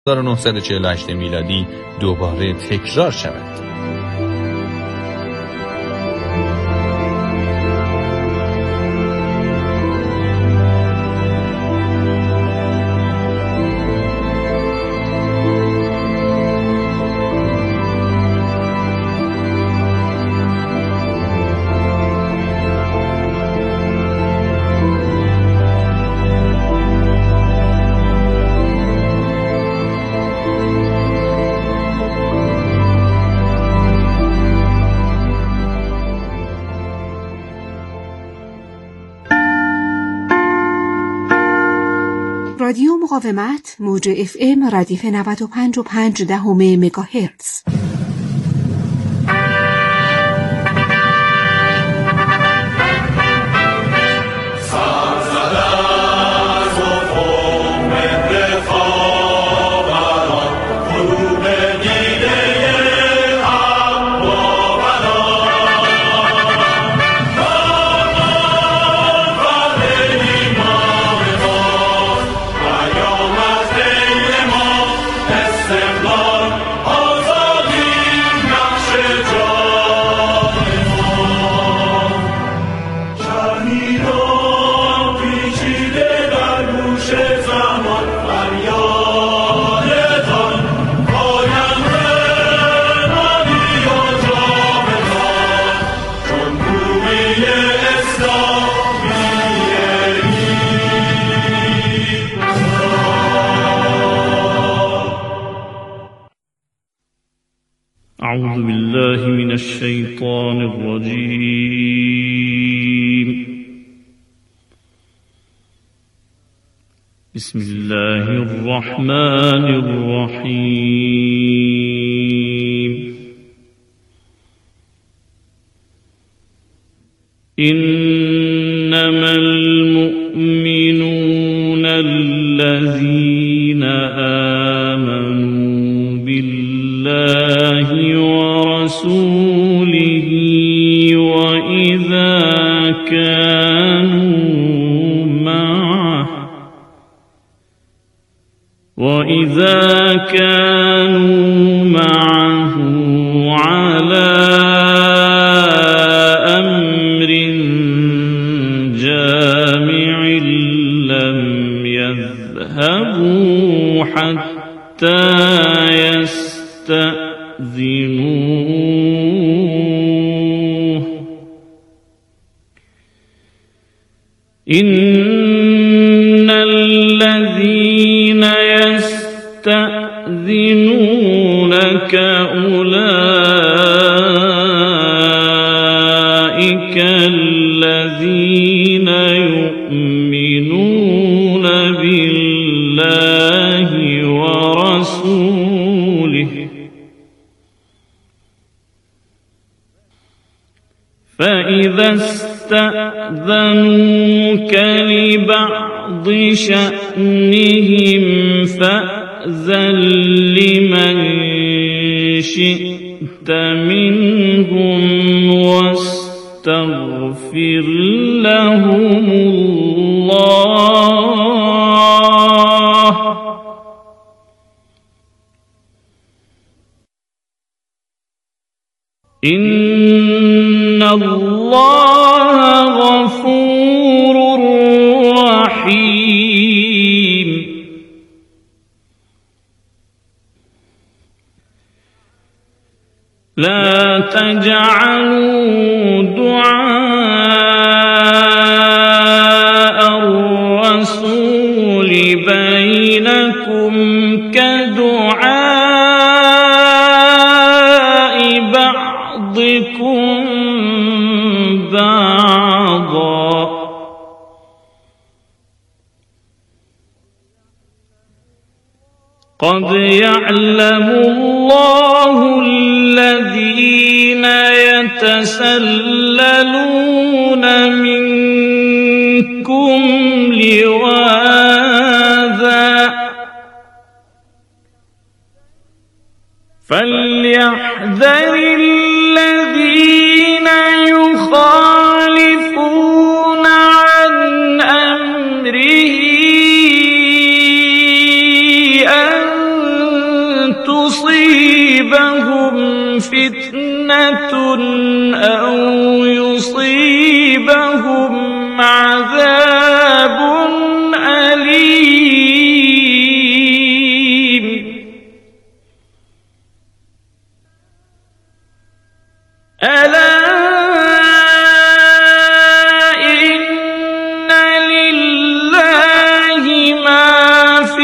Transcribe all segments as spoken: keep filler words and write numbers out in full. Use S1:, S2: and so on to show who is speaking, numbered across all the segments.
S1: هزار و نهصد و چهل و هشت میلادی دوباره تکرار شود.
S2: رادیو مقاومت موج اف ام ردیف نود و پنج و پنج دهم مگاهرتز.
S3: أعوذ بالله من الشيطان الرجيم. بسم الله الرحمن الرحيم. إنما المؤمنون الذين آمنوا بالله ورسوله وإذا كانوا معه وإذا كانوا معه على أمر جامع لم يذهبوا حتى يستأذنوه. إن الذين يستأذنونك أولئك الذين يؤمنون بالله ورسوله، فإذا استأذنوك لبعض شأنهم فأذن لمن شئت منهم واستغفر لهم الله، إن الله غفور رحيم. لا تجعلوا دعاء الرسول بينكم كدعاء بعضكم بعضا، قد يعلم الله الذين يتسللون منكم لواذا، فليحذر الذين يخالفون عن أمره أن تصيبهم فتنة أو يصيبهم عذاب أليم ألا إن لله ما في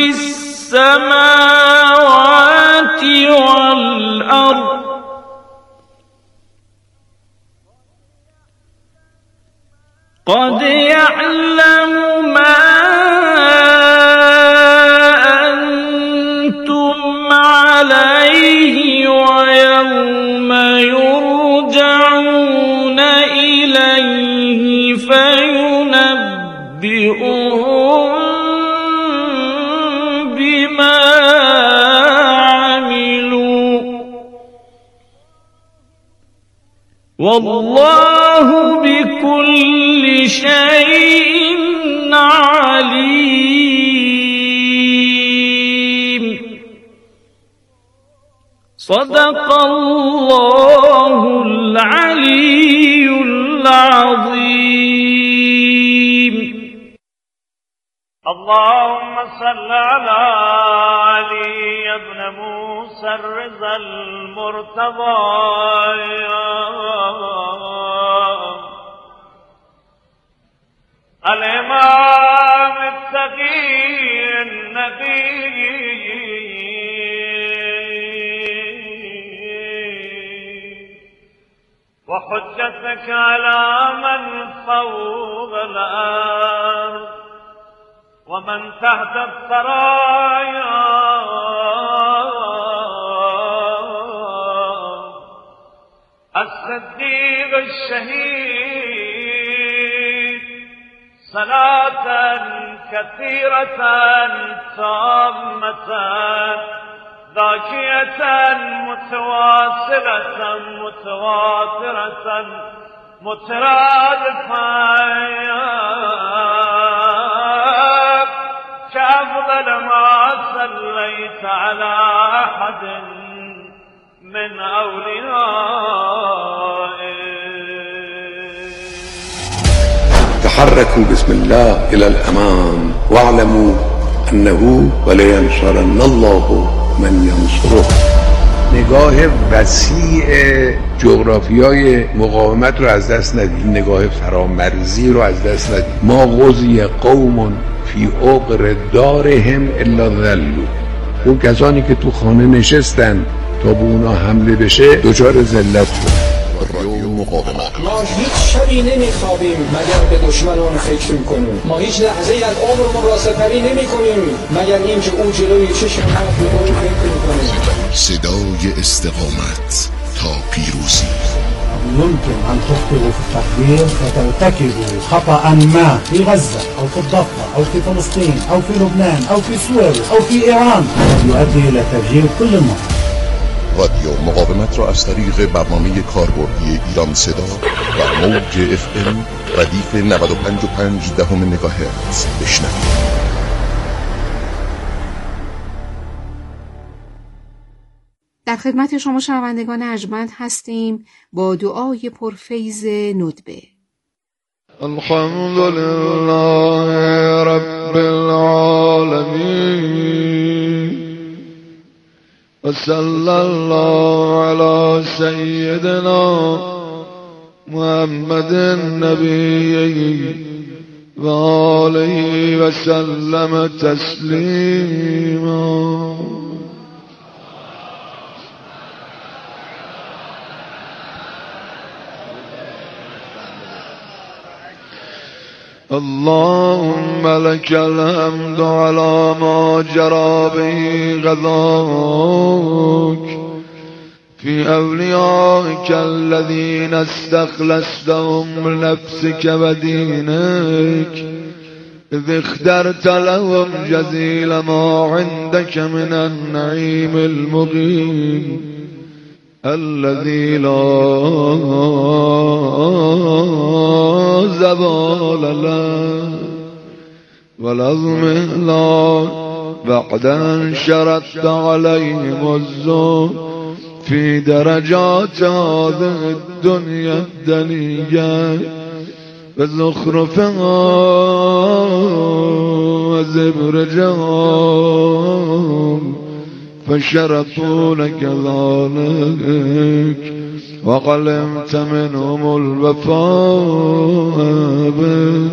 S3: السماوات والأرض قد يعلم ما أنتم عليه ويوم يرجعون إليه فينبئهم بما عملوا والله بكل شيء عليم صدق الله العلي العظيم.
S4: اللهم صل على علي بن موسى الرضا المرتضى الإمام التقي النبي وحجتك على من فوق الأرض ومن تحت الثرايا الصديق الشهيد صلاة كثيرة تامة ذاكية متواصلة متواترة مترادفة كأفضل ما صليت على أحد من أوليائك.
S5: تحركوا بسم الله إلى الأمام واعلموا أنه ولينصرن الله من ينصره.
S6: نگاه وسیع جغرافیای مقاومت رو از دست ندید، نگاه فرامرزی رو از دست ندید. ما غزی قوم فی عقر دارهم الا ذلوا. اون کسانی که تو خانه نشستن تا به اونا حمله بشه دچار ذلت شدن.
S7: ما هیچ شبی نمیخوابیم مگر به دشمنان فکر میکنیم. ما هیچ لحظه از عمرمون را سپری نمیکنیم مگر اینکه او جلوی چشم ما به او فکر میکنیم.
S8: صدای استقامت تا پیروزی.
S9: يمكن أن تخطئوا في التقدير فترتكبوا خطأ ما في غزة أو في الضفة أو في فلسطين أو في لبنان أو في سوريا أو في إيران يؤدي إلى تفجير كل المنطقة.
S8: رادیو مقاومت را از طریق برنامه کاربردی ایران صدا و موج اف ام ردیف نود و پنج و پنج دهم مگاهرتز بشنوید.
S2: در خدمت شما شنوندگان ارجمند هستیم با دعای پرفیض ندبه.
S10: الحمد لله رب العالمین و صلی الله علی سیدنا محمد النبی و آله و سلم تسلیما. اللهم لك الحمد على ما جرى به قضاؤك في أوليائك الذين استخلصتهم لنفسك ودينك إذ اخترت لهم جزيل ما عندك من النعيم المقيم الذي لا زوال له والعظم لا بعدا شرطت عليهم الزور في درجات هذه الدنيا الدنية وزخرفها وزبرجها فشرطوا لك ذلك وقلمت منهم الوفاء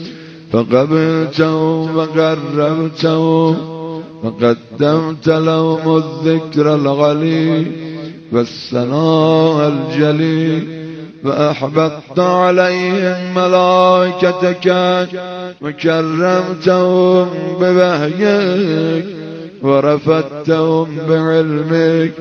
S10: فقبلتهم وقربتهم وقدمت لهم الذكر الغلي والثناء الجلي وأحببت عليهم ملائكتك وكرمتهم بوحيك ورفدتهم بعلمك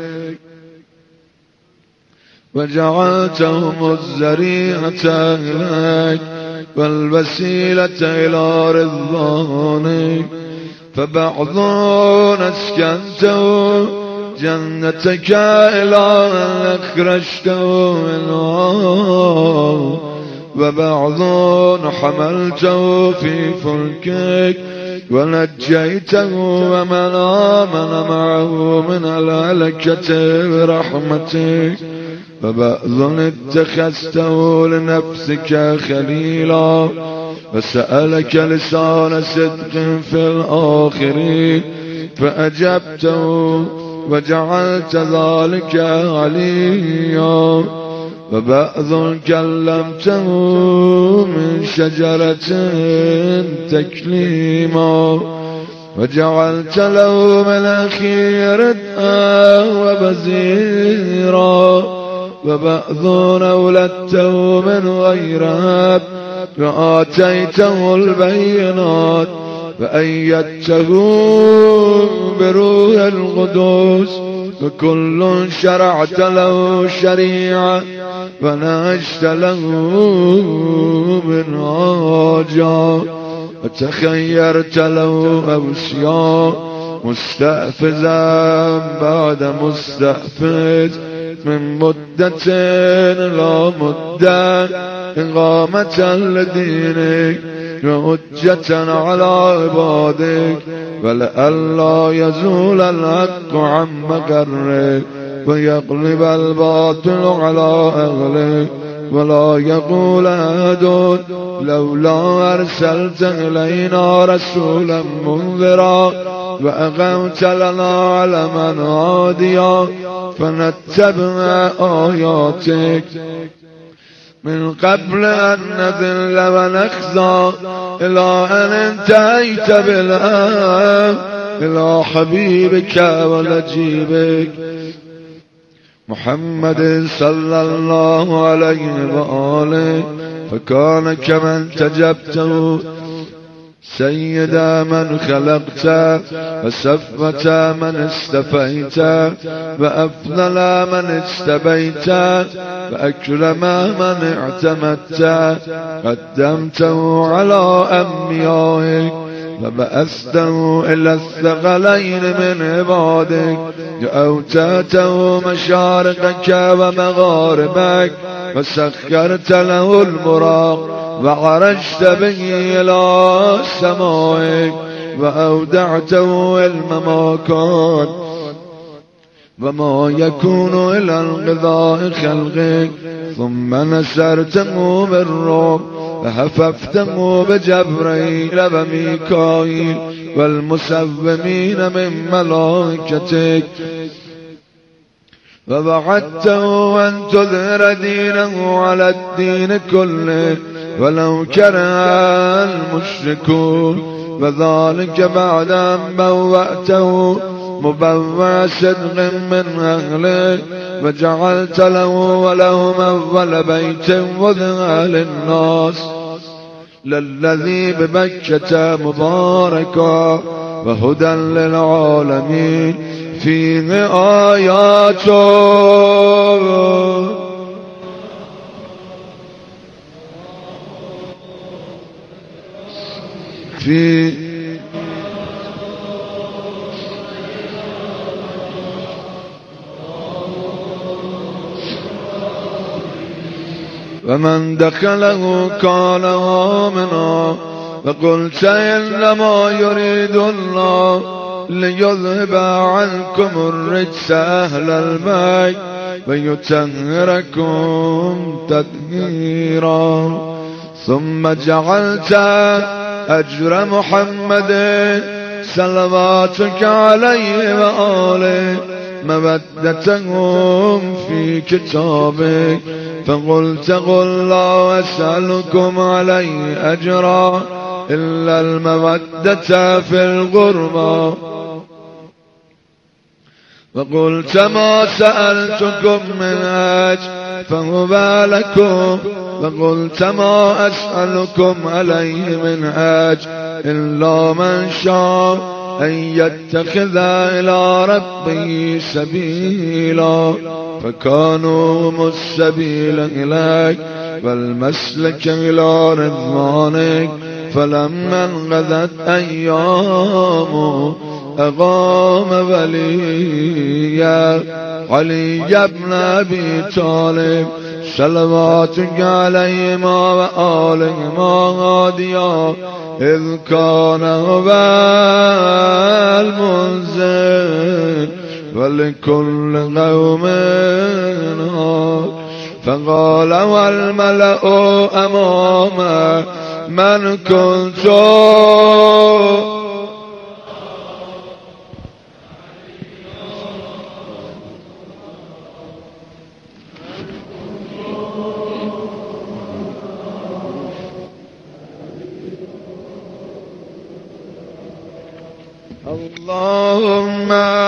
S10: وجعلتهم الذريعة إليك والوسيلة إلى رضوانك فبعضهم أسكنته جنتك إلى أن أخرجته منها وبعضهم حملته في فلكك ونجيته ومن آمن معه من الهلكة برحمتك وبعض اتخذته لنفسك خليلا وسألك لسان صدق في الآخرين فأجبته وجعلت ذلك عليا وبعض كلمته من شجرة تكليما وجعلت له من أخي ردءا وبزيرا وبعض أولدته من غير أب وآتيته البينات وأيدته بروح القدس وكل شرعت له شريعة ونهجت له منهاجا وتخيرت له أوصياء مستأفزا بعد مستأفز من مدة إلى مدة إقامة لدينك وحجة على عبادك ولئلا يزول الحق عن مقرك ويقلب الباطل على أهلك ولا يقول أحد لولا أرسلت إلينا رسولا منذرا وأقمت لنا علما هاديا فنتبع آياتك من قبل أن نذل ونخزى إلى أن انتهيت بالآن إلى حبيبك ونجيبك محمد صلى الله عليه وآله فكان كمن تجبته سيد من خلقت وصفة من استفيت وأفضل من استبيت وأكرم من اعتمدت قدمته على أنبيائك وبأسته إلى الثقلين من عبادك وأوتاته مشارقك ومغاربك وسخرت له البراق وعرجت به إلى سمائك وأودعته علم ما كان وما يكون إلى انقضاء خلقك ثم نسرته بالروح وحففته بجبريل وميكائيل والمسومين من ملائكتك ووعدته أن تظهر دينه على الدين كله ولو كره المشركون وذلك بعد أن بوأته مبوع صدق من أهله وجعلت له ولهم أول بيت وذع للناس للذي بمكة مباركا وهدى للعالمين فيه آيات في ومن دخله كان آمنا وقلت إنما يريد الله ليذهب عنكم الرجس أهل البيت ويطهركم تطهيرا. ثم جعلت أجر محمد صلواتك عليه وآله مودتهم في كتابك، فقلت قل لا أسألكم عليه أجرا إلا المودة في القربى. وقلت ما سألتكم من أجر فهو لكم، وقلت ما أسألكم عليه من أجر إلا من شاء أن يتخذ إلى ربه سبيلا، فكانوا هم السبيل إليك والمسلك إلى رضوانك. فلما انقضت أيامه أقام وليا علي بن أبي طالب صلواتك عليهما وآلهما هاديا، إذ كان هو المنزل ولكل قوم هاد. فقال والملأ أمام من كنت اللهم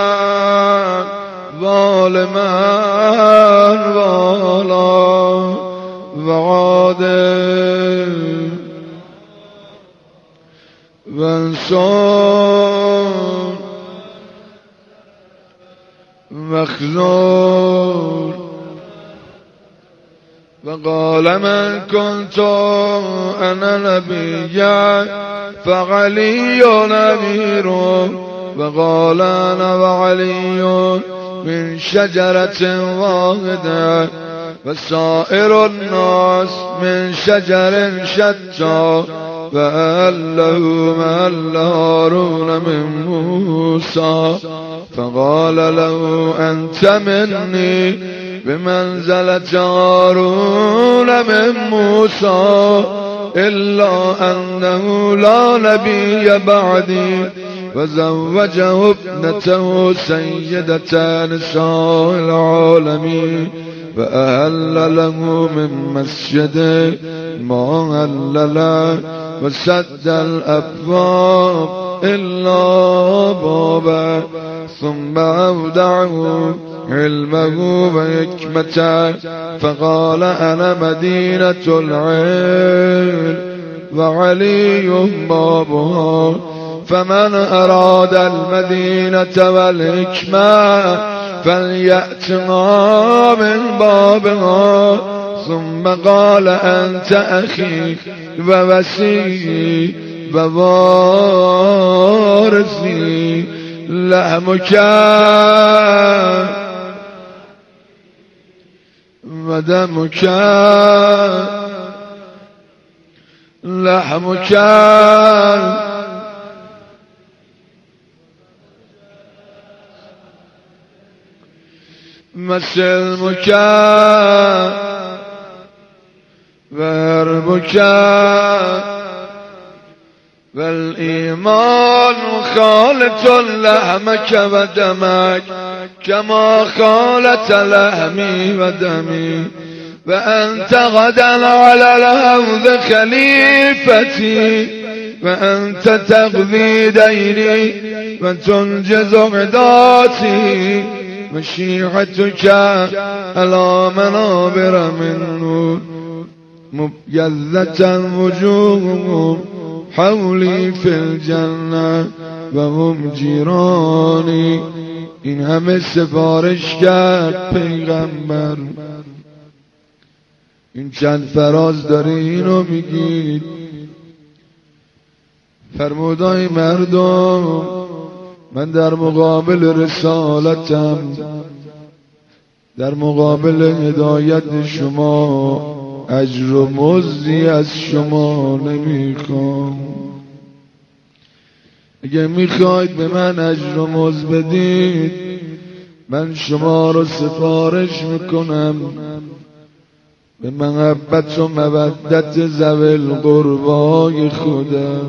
S10: ظالما ولا وعادل وانصر مخذول. وقال من كنت أنا نبيا فعلي أمير، وقال أنا وعلي من شجرة واحدة وسائر الناس من شجر شتى، فأله مأل هارون من موسى. فقال له أنت مني بمنزلة هارون من موسى، إلا أنه لا نبي بعدي. وزوجه ابنته سيدة نساء العالمين، فأهل له من مسجده ما هل له، وسد الأبواب إلا بابا. ثم أودعه علمه وحكمته، فقال أنا مدينة العلم وعلي بابها، فمن أراد المدينة والحكمة فليأتنا من بابها. ثم قال أنت أخي ووسيي ووارثي، لحمك ودمك لحمك مسلمك وهربك، والإيمان خالط لحمك ودمك كما خالت لحمي ودمي. وأنت غدا على الأرض خليفتي، وأنت تقضي ديني وتنجز عداتي، وشيعتك على منابر من نور مبيضة وجوههم حولي في الجنة وهم جيراني. این همه سفارش کرد پیغمبر، این چند فراز داره اینو میگید. فرمودای مردم، من در مقابل رسالتم، در مقابل هدایت شما اجر و مزدی از شما نمیخوام. اگه میخواید به من اجر و مزد بدید من شما رو سفارش میکنم به محبت و مودت ذوی القربای خودم.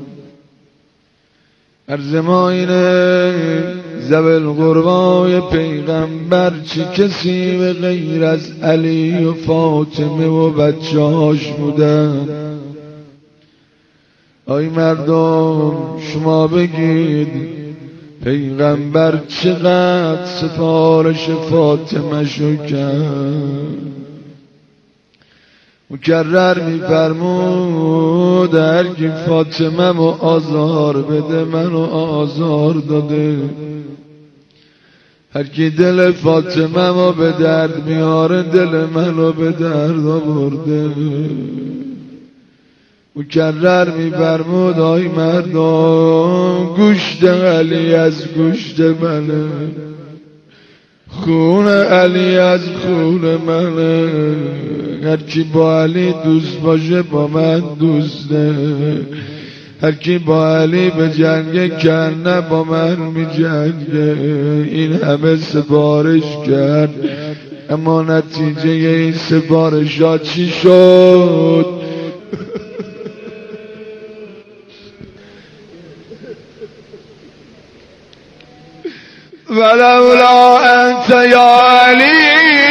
S10: عرض ما اینه ذوی القربای پیغمبر چی کسی به غیر از علی و فاطمه و بچه هاش بودن؟ آی مردم شما بگید پیغمبر چقدر سفارش فاطمه شو کرد؟ مکرر میفرمود هر کی فاطمه مو آزار بده منو آزار داده، هر کی دل فاطمه مو به درد میاره دل منو به درد آورده. مکرر میفرمود آی مردم گوشت علی از گوشت منه، خون علی از خون منه، هر کی با علی دوست باشه با من دوسته، هر کی با علی به جنگ کنه با من می جنگه. این همه سفارش کرد اما نتیجه این سفارش ها چی شد؟ ولولا انت یا علی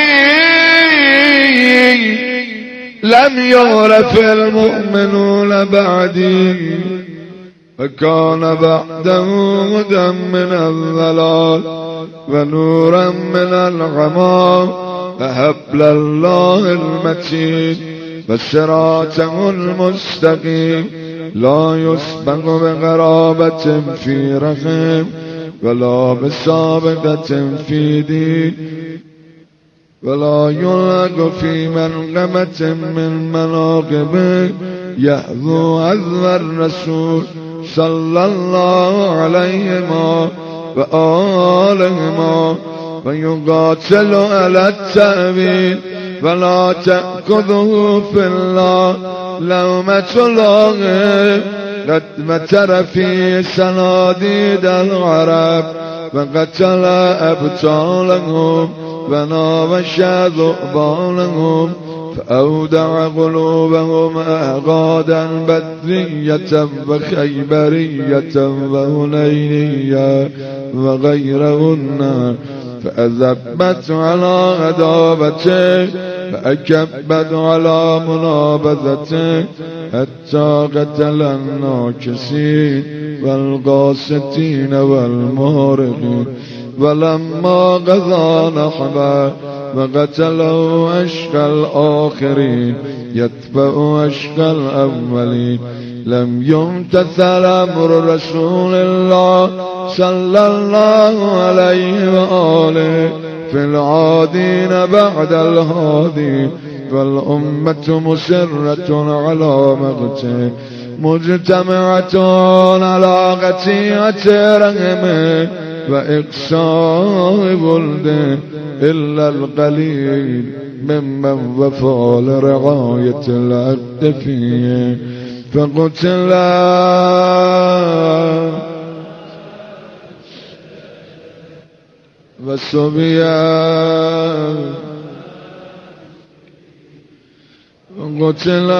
S10: لم يعرف المؤمنون بعدي وكان بعده هدى من الضلال ونورا من الغمام وحبل الله المتين وصراطه المستقيم لا يسبق بقرابة في رحم ولا بسابقة في دين ولا يلق في منقبة من مناقبه يحذو عذب الرسول صلى الله عليه وآله ويقاتل على التأويل ولا تأخذه في الله لومة لائم قد متر في سناديد العرب وقتل أبطالهم وناوش ذؤبانهم فأودع قلوبهم أعقادا بدرية وخيبرية وهنينية وغيرهن فأذبت على عداوته فأكبت على منابذته حتى قتل الناكسين والقاسطين والمارقين. ولما قضى نحبه وقتله أشقى الآخرين يتبع أشقى الأولين لم يمتثل أمر رسول الله صلى الله عليه وآله في العادين بعد الهادين والأمة مسرة على مقته مجتمعة على قطيعة رحمه وإقصاء ولده إلا القليل ممن وفى لرعاية العبد فيه فقتل وسبيا وقتل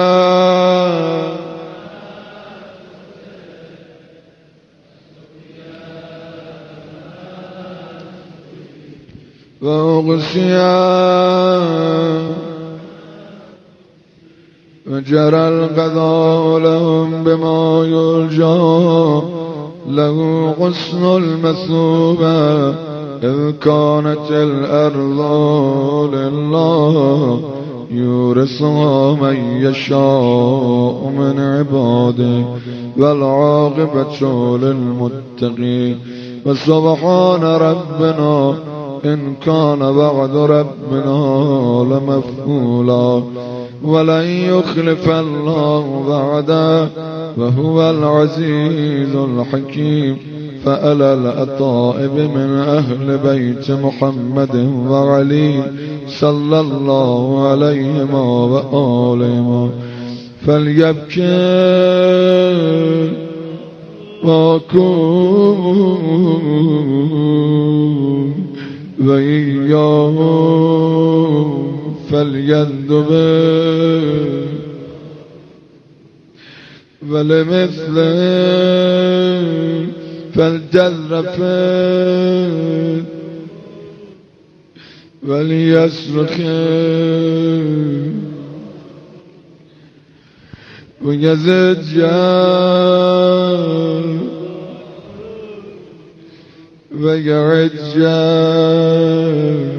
S10: وأغشيا وجرى القضاء لهم بما يرجى له حسن المثوبة إذ كانت الأرض لله يورثها من يشاء من عباده والعاقبة للمتقين. وسبحان ربنا إن كان بعد ربنا لمفعولا ولن يخلف الله بعده وهو العزيز الحكيم. فألا الأطائب من أهل بيت محمد وعلي صلى الله عليهما وآلهما فليبكي واكون وإياهم فليندمن ولمثله فلتذرفن وليصرخن ويزجن ويعجن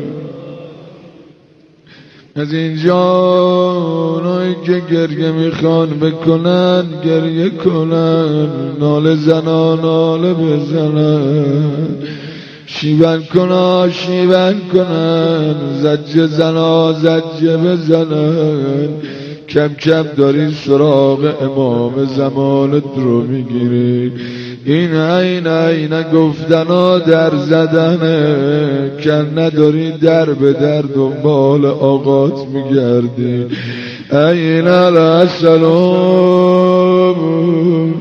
S10: از این جانایی که گریه میخوان بکنن گریه کنن، ناله زنان ناله بزنن، شیون کنن شیون کنن، زجه زنان زجه بزنن. کم کم داری سراغ امام زمانت رو میگیری. این عین عین گفتنا در زدنه که نداری در به در دنبال آقات میگردی. عین السلام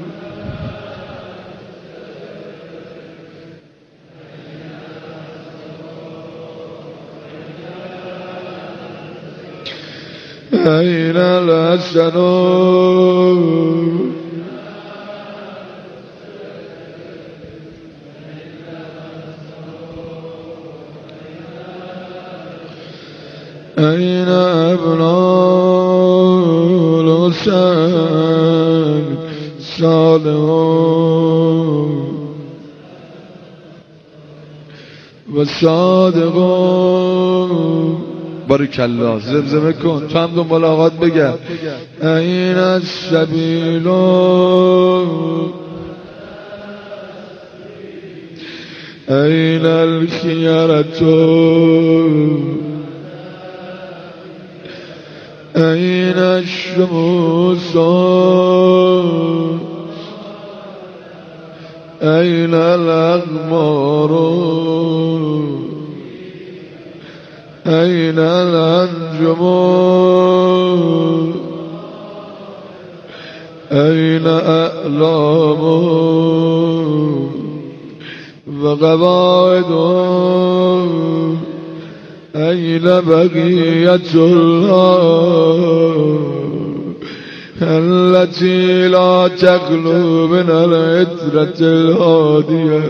S10: عین السلام أين أبناء الحسين صالحون والصادقون. بارک الله. زمزمه کن تو هم دنبال آقات بگه. أين السبيل أين الخيرة أين الشموس أين الأقمار أين الأنجم أين أعلام وقواعد أين بقية الله التي لا تخلو من العترة الهادية.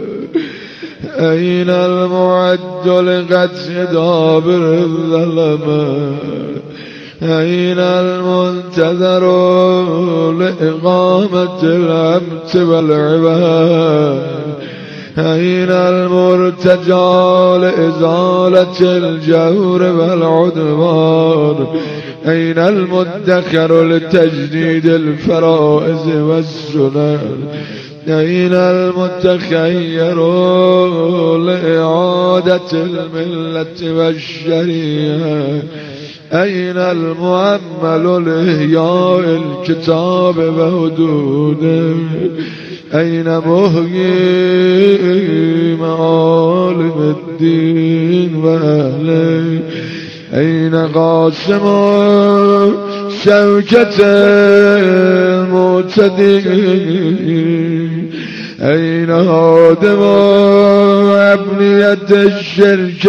S10: أين المعد لقتل دابر الظلمة أين المنتظر لإقامة الأمت والعباد أين المرتجى لإزالة الجور والعدوان أين المدخر لتجديد الفرائض والسنن أين المتخير لإعادة الملة والشريعة أين المؤمل لإحياء الكتاب وحدوده أين محيي معالم الدين وأهله أين قاسم شوكة المعتدين أين هادم أبنية الشرك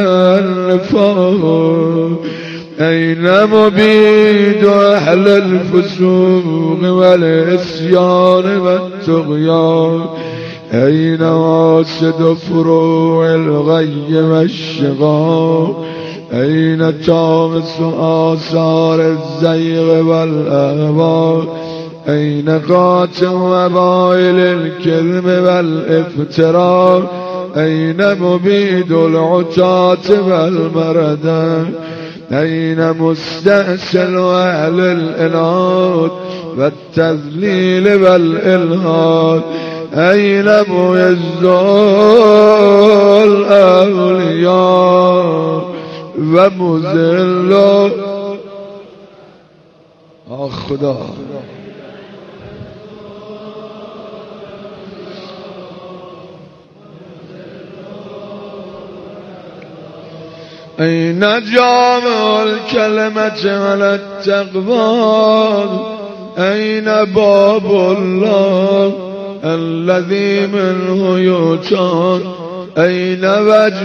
S10: والنفاق أين مبيد أهل الفسوق والعصيان والطغيان أين واسد فروع الغي والشقاق أين طامس آثار الزيغ والأهواء أين قاتل وبائل الكذب والافتراء أين مبيد العتاة والمردة أين مستأصل أهل الإناد والتذليل والإلحاد أين معز الأولياء ومذل آه خدا أين جامع الكلمة والتقوى أين باب الله الذي منه يوتون أين وجه